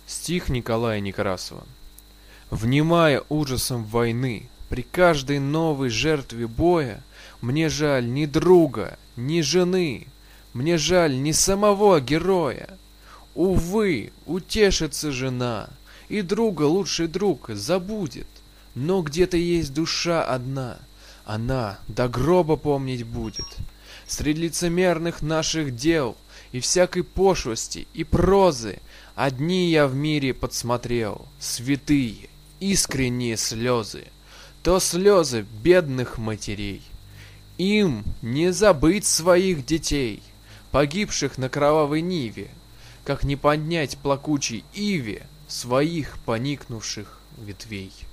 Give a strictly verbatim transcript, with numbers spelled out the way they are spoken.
Стих Николая Некрасова. Внимая ужасом войны, при каждой новой жертве боя, мне жаль ни друга, ни жены, мне жаль ни самого героя. Увы, утешится жена, и друга лучший друг забудет, но где-то есть душа одна, она до гроба помнить будет. Среди лицемерных наших дел и всякой пошлости и прозы одни я в мире подсмотрел, святые, искренние слезы, то слезы бедных матерей. Им не забыть своих детей, погибших на кровавой ниве, как не поднять плакучей иве своих поникнувших ветвей.